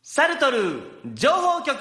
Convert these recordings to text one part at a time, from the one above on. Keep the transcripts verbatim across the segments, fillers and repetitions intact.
サルトル情報局。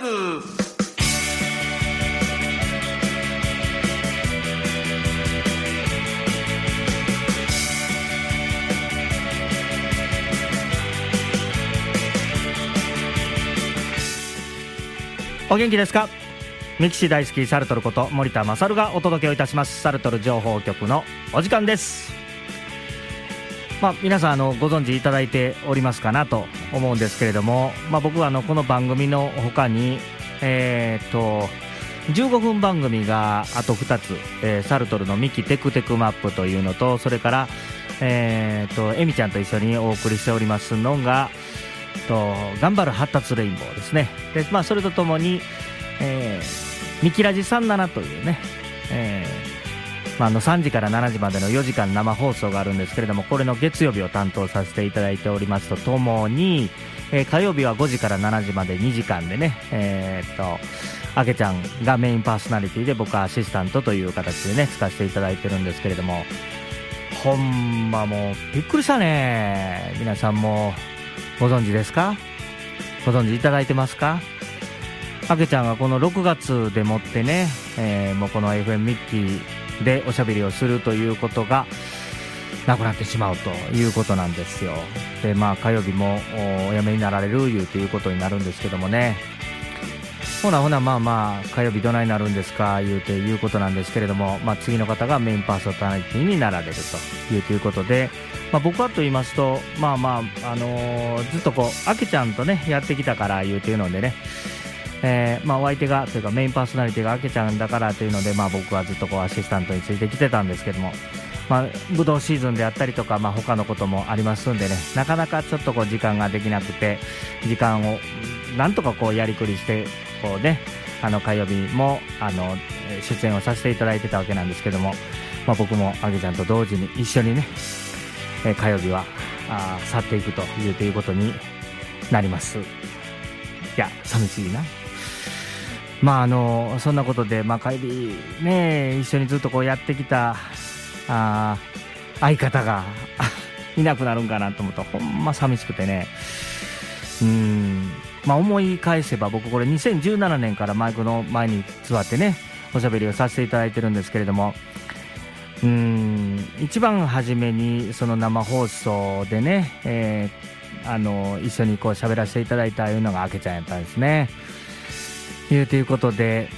お元気ですか。ミキシ大好きサルトルこと森田勝がお届けをいたしますサルトル情報局のお時間です。まあ、皆さんあのご存知いただいておりますかなと思うんですけれども、まあ、僕はあのこの番組の他に、えー、とじゅうごふん番組があとふたつ、えー、サルトルのミキテクテクマップというのと、それから、えー、とエミちゃんと一緒にお送りしておりますのがと頑張る発達レインボーですね。で、まあ、それとともに、えー、ミキラジさんじゅうななというね、えーまあ、あのさんじからしちじまでのよじかん生放送があるんですけれども、これの月曜日を担当させていただいておりますとともに、えー、火曜日はごじからしちじまでにじかんでね、えー、っとあけちゃんがメインパーソナリティで僕はアシスタントという形でね使わせていただいてるんですけれども、ほんまもうびっくりしたね。皆さんもご存知ですか？ご存知いただいてますか？あけちゃんがこのろくがつでもってね、えー、もうこの エフエム ミッキーでおしゃべりをするということがなくなってしまうということなんですよ。で、まあ火曜日もお辞めになられるいうということになるんですけどもね、ほなほなまあまあ火曜日どないになるんですか言うていうことなんですけれども、まあ、次の方がメインパーソナリティになられるというということで、まあ、僕はと言いますとまあまあ、あのー、ずっとこうあけちゃんとねやってきたから言うていうのでね、えーまあ、お相手がというかメインパーソナリティがあけちゃんだからというので、まあ、僕はずっとこうアシスタントについてきてたんですけども、まあ、ブドウシーズンであったりとか、まあ、他のこともありますんでね、なかなかちょっとこう時間ができなくて、時間をなんとかこうやりくりしてこうね、あの火曜日もあの出演をさせていただいてたわけなんですけども、まあ、僕もあけちゃんと同時に一緒にね、えー、火曜日はあ去っていくというということになります。いや寂しいな。まああのそんなことで、まあ、帰りね一緒にずっとこうやってきたあ相方がいなくなるんかなと思うとほんま寂しくてね。うーん、まあ、思い返せば僕これにせんじゅうななねんからマイクの前に座ってねおしゃべりをさせていただいてるんですけれども、うーん一番初めにその生放送でね、えー、あの一緒にこう喋らせていただいたいうのがあけちゃんやったんですね。いうということで、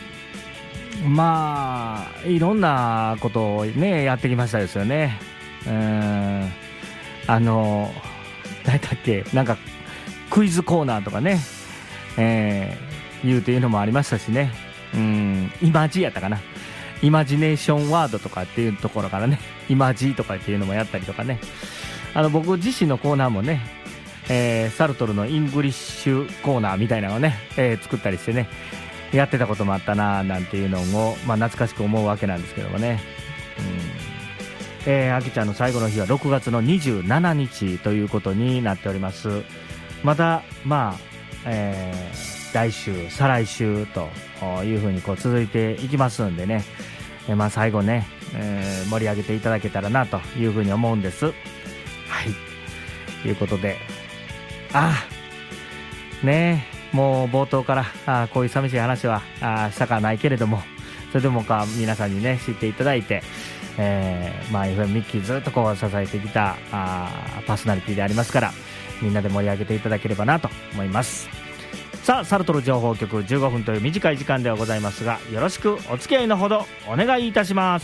まあいろんなことをねやってきましたですよね。うーんあの誰だっけ、なんかクイズコーナーとかね、えー、言うというのもありましたしね。うーんイマジやったかな、イマジネーションワードとかっていうところからね、イマジとかっていうのもやったりとかね、あの僕自身のコーナーもね、えー、サルトルのイングリッシュコーナーみたいなのをね、えー、作ったりしてねやってたこともあったななんていうのを、まあ、懐かしく思うわけなんですけどもね。うん、えー、あきちゃんの最後の日はろくがつのにじゅうしちにちということになっております。またまあ、えー、来週再来週というふうにこう続いていきますんでね、えーまあ、最後ね、えー、盛り上げていただけたらなというふうに思うんです。はい、ということで、あねえもう冒頭からあこういう寂しい話はあしたかないけれども、それでもか皆さんにね知っていただいて、えーまあ、エフエム ミッキーずっとこう支えてきたあパーソナリティでありますから、みんなで盛り上げていただければなと思います。さあサルトル情報局じゅうごふんという短い時間ではございますが、よろしくお付き合いのほどお願いいたします。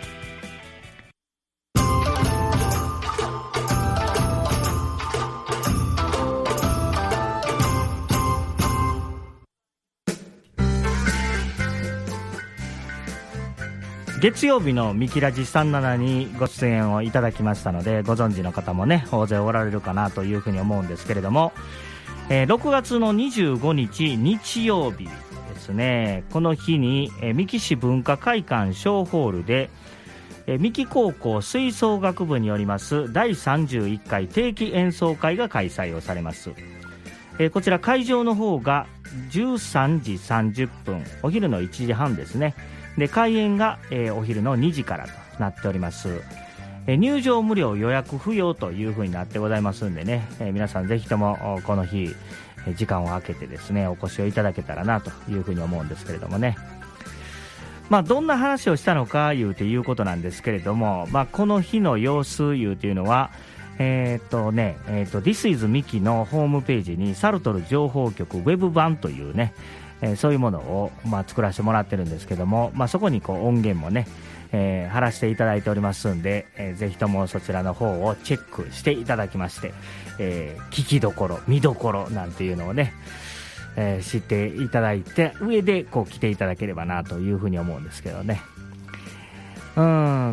月曜日のミキラジさんじゅうななにご出演をいただきましたので、ご存知の方もね大勢おられるかなというふうに思うんですけれども、えー、ろくがつのにじゅうごにち日曜日ですね、この日に、えー、三木市文化会館小ホールで、えー、三木高校吹奏楽部によりますだいさんじゅういっかい定期演奏会が開催をされます。えー、こちら会場の方がじゅうさんじさんじゅっぷん、お昼のいちじはんですね。で開演が、えー、お昼のにじからとなっております。えー、入場無料予約不要というふうになってございますんでね、えー、皆さんぜひともこの日、 時間を空けてですねお越しをいただけたらなというふうに思うんですけれどもね。まあ、どんな話をしたのかいうていうことなんですけれども、まあ、この日の様子いうていうのはえーっとねえーっと This is Miki のホームページにサルトル情報局ウェブ版というね、えー、そういうものを、まあ、作らせてもらってるんですけども、まあ、そこにこう音源もね、えー、貼らせていただいておりますんで、えー、ぜひともそちらの方をチェックしていただきまして、えー、聞きどころ見どころなんていうのをね、えー、知っていただいて上でこう来ていただければなというふうに思うんですけどね。うん、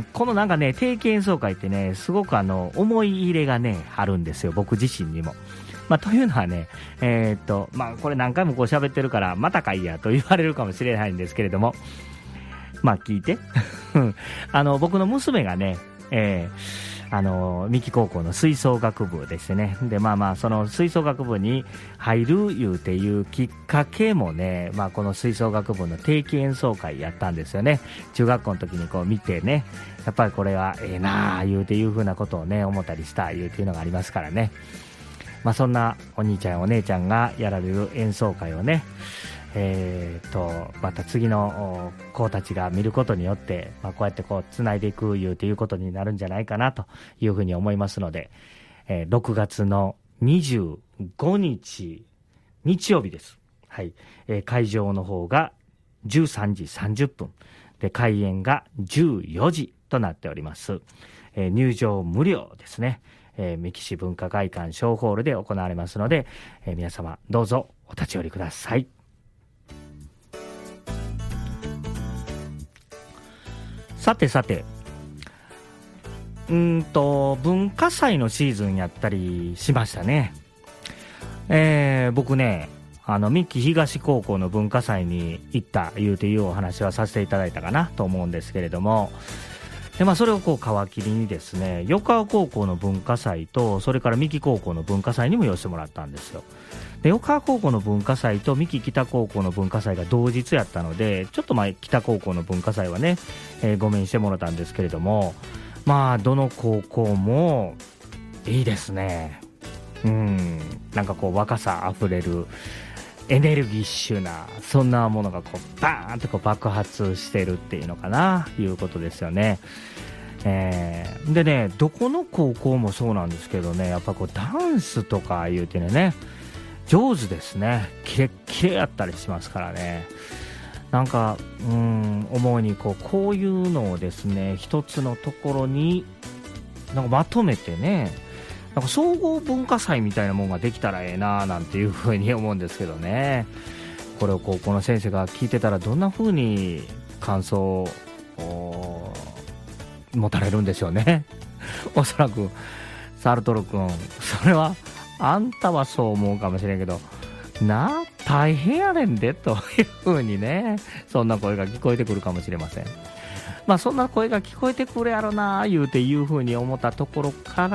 このなんかね定期演奏会ってねすごくあの思い入れがねあるんですよ、僕自身にも。まあ、というのはね、えーっとまあ、これ何回もこう喋ってるからまたかいやと言われるかもしれないんですけれども、まあ聞いてあの僕の娘がね、えーあの三木高校の吹奏楽部でしてね、でまあまあその吹奏楽部に入るいうていうきっかけもね、まあ、この吹奏楽部の定期演奏会やったんですよね。中学校の時にこう見てね、やっぱりこれはええなあ言うていうふうなことをね思ったりしたいうていうのがありますからね。まあ、そんなお兄ちゃんお姉ちゃんがやられる演奏会をね、えー、とまた次の子たちが見ることによって、まあ、こうやってこうつないでいくいうということになるんじゃないかなというふうに思いますので、えー、ろくがつのにじゅうごにち日曜日です、はいえー、会場の方がじゅうさんじさんじゅっぷんで開演がじゅうよじとなっております、えー、入場無料ですね、えー、三木市文化会館小ホールで行われますので、えー、皆様どうぞお立ち寄りください。さてさて、うーんと文化祭のシーズンやったりしましたね。えー、僕ねあの三木東高校の文化祭に行った言うていうお話はさせていただいたかなと思うんですけれども、で、まあ、それをこう皮切りにですね横川高校の文化祭とそれから三木高校の文化祭にも寄せてもらったんですよ。で横川高校の文化祭と三木北高校の文化祭が同日やったので、ちょっとまあ北高校の文化祭はね、えー、ごめんしてもらったんですけれども、まあどの高校もいいですね。うんなんかこう若さあふれるエネルギッシュなそんなものがこうバーンとこう爆発してるっていうのかないうことですよね。えー、でねどこの高校もそうなんですけどね、やっぱこうダンスとか言うてね上手ですね。キレッキレやったりしますからね。なんかうーん思うにこうこういうのをですね一つのところになんかまとめてね、なんか総合文化祭みたいなもんができたらええななんていうふうに思うんですけどね。これを高校の先生が聞いてたらどんなふうに感想を持たれるんでしょうね。おそらくサルトル君それはあんたはそう思うかもしれんけどなあ大変やねんでというふうにね、そんな声が聞こえてくるかもしれません。まあそんな声が聞こえてくるやろな言うていうふうに思ったところから、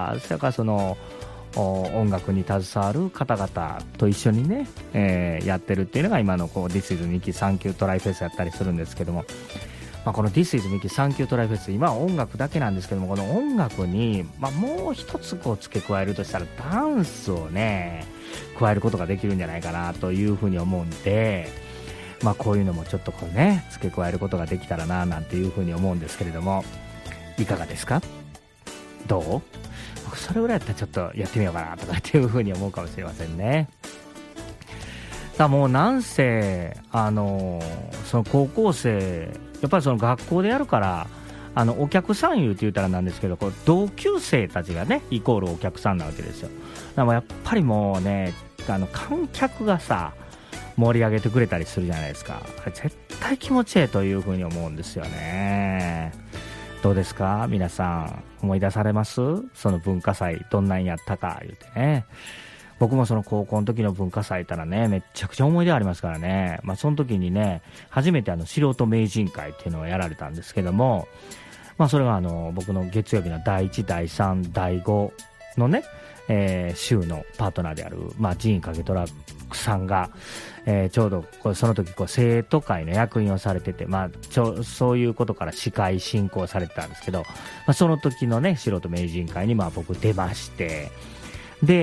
それからその音楽に携わる方々と一緒にね、えー、やってるっていうのが今のこう This is Miki サンキュートライフェスやったりするんですけども、まあ、この This is Miki サンキュートライフェス今は音楽だけなんですけども、この音楽に、まあ、もう一つこう付け加えるとしたらダンスをね加えることができるんじゃないかなというふうに思うんで、まあ、こういうのもちょっとこうね付け加えることができたらななんていうふうに思うんですけれども、いかがですか？どう？僕それぐらいやったらちょっとやってみようかなとかっていうふうに思うかもしれませんね。さあもうなんせあのその高校生やっぱりその学校でやるからあのお客さん言うって言ったらなんですけど、こう同級生たちがねイコールお客さんなわけですよ。だからやっぱりもうねあの観客がさ盛り上げてくれたりするじゃないですか。絶対気持ちいいというふうに思うんですよね。どうですか皆さん、思い出されます？その文化祭どんなんやったか言うてね。僕もその高校の時の文化祭いたらねめっちゃくちゃ思い出ありますからね。まあその時にね初めてあの素人名人会っていうのをやられたんですけども、まあそれはあの僕の月曜日のだいいちだいさんだいごのね、えー、週のパートナーである、まあ、ジーン影トラックさんが、えー、ちょうどこうその時こう生徒会の役員をされてて、まあ、ちょそういうことから司会進行されてたんですけど、まあ、その時のね素人名人会にまあ僕出まして、で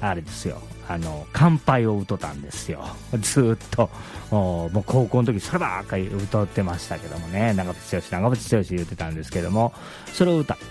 あれですよ、あの乾杯を歌ったんですよ。ずっともう高校の時そればっかり歌ってましたけどもね、長渕剛長渕剛言ってたんですけども、それを歌った。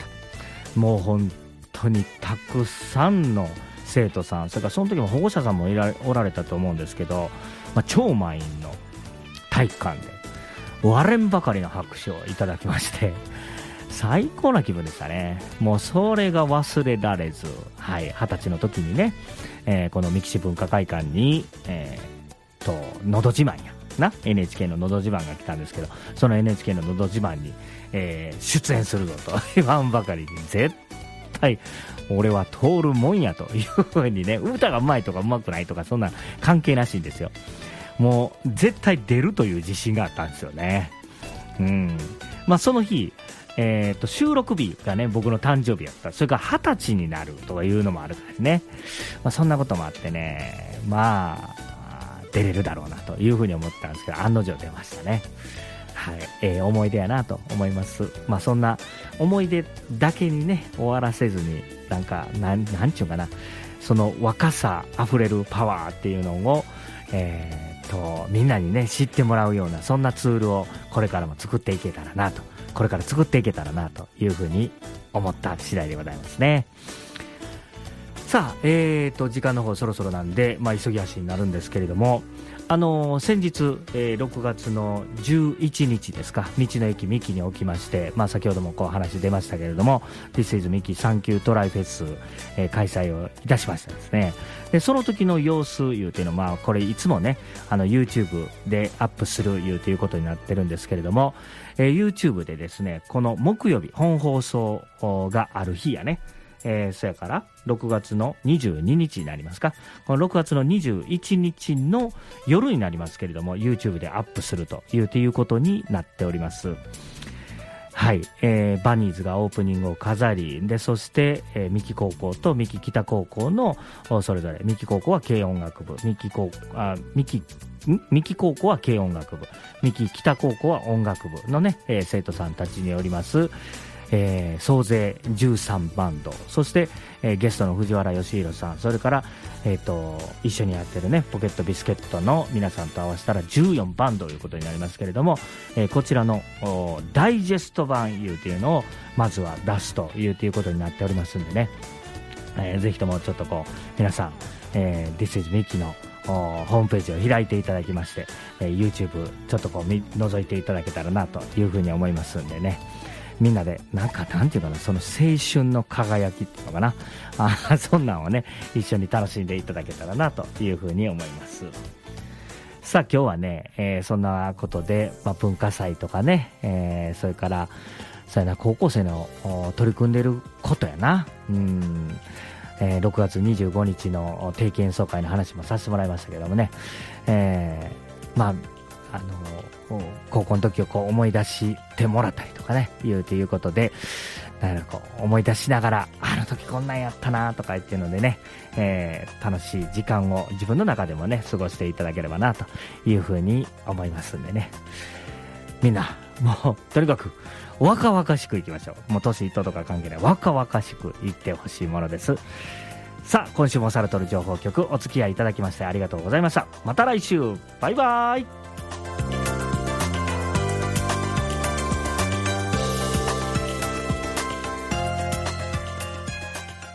もう本当にたくさんの生徒さん、それからその時も保護者さんもいらおられたと思うんですけど、まあ、超満員の体育館で割れんばかりの拍手をいただきまして、最高な気分でしたね。もうそれが忘れられず、はい、二十歳の時にね、えー、この三岸文化会館に、えー、とのど自慢やな エヌエイチケー ののど自慢が来たんですけど、その エヌエイチケー ののど自慢に、えー、出演するぞと言わんばかりに、絶対俺は通るもんやというふうにね、歌がうまいとかうまくないとかそんな関係なしんですよ。もう絶対出るという自信があったんですよね。うん、まあ、その日、えー、と収録日がね僕の誕生日やった。それから二十歳になるとかいうのもあるからね、まあ、そんなこともあってね、まあ出れるだろうなというふうに思ったんですけど、案の定出ましたね。はい、えー、思い出やなと思います。まあ、そんな思い出だけにね終わらせずに、なんかなんなんちゅうかな、その若さあふれるパワーっていうのを、えー、とみんなにね知ってもらうような、そんなツールをこれからも作っていけたらなとこれから作っていけたらなというふうに思った次第でございますね。さあ、えーと時間の方そろそろなんで、まあ、急ぎ足になるんですけれども、あのー、先日、えー、ろくがつのじゅういちにちですか、道の駅ミキにおきまして、まあ、先ほどもこう話出ましたけれども This is ミキサンキュートライフェス、えー、開催をいたしましたですね。でその時の様子いうていうのは、まあ、これいつもねあの YouTube でアップするいうということになってるんですけれども、えー、YouTube でですね、この木曜日本放送がある日やね、えー、そやからろくがつのにじゅうににちになりますか、このろくがつのにじゅういちにちの夜になりますけれども YouTube でアップするというということになっております。はい、えー、バニーズがオープニングを飾りで、そして、えー、三木高校と三木北高校のそれぞれ、三木高校は軽音楽部、三木高あ三木三木高校は軽音楽部、三木北高校は音楽部のね、えー、生徒さんたちによりますえー、総勢じゅうさんバンド、そして、えー、ゲストの藤原義弘さん、それから、えー、と一緒にやってるねポケットビスケットの皆さんと合わせたらじゅうよんバンドということになりますけれども、えー、こちらのダイジェスト版いうというのをまずは出すというということになっておりますんでね、えー、ぜひともちょっとこう皆さん、えー、This is Mickey のホームページを開いていただきまして、えー、YouTube ちょっとこう覗いていただけたらなというふうに思いますんでね、みんなでなんかなんていうかな、その青春の輝きっていうのかな、あそんなんをね一緒に楽しんでいただけたらなというふうに思います。さあ今日はね、えー、そんなことで、まあ、文化祭とかね、えー、それからそうやな高校生の取り組んでることやな、うん、えー、ろくがつにじゅうごにちの定期演奏会の話もさせてもらいましたけどもね、えー、まああの高校の時をこう思い出してもらったりとかねいうということで、なんかこう思い出しながらあの時こんなんやったなとか言っていうのでね、えー、楽しい時間を自分の中でもね過ごしていただければなというふうに思いますんでね、みんなもうとにかく若々しくいきましょう。もう年いったとか関係ない、若々しくいってほしいものです。さあ今週もサルトル情報局お付き合いいただきましてありがとうございました。また来週、バイバイ。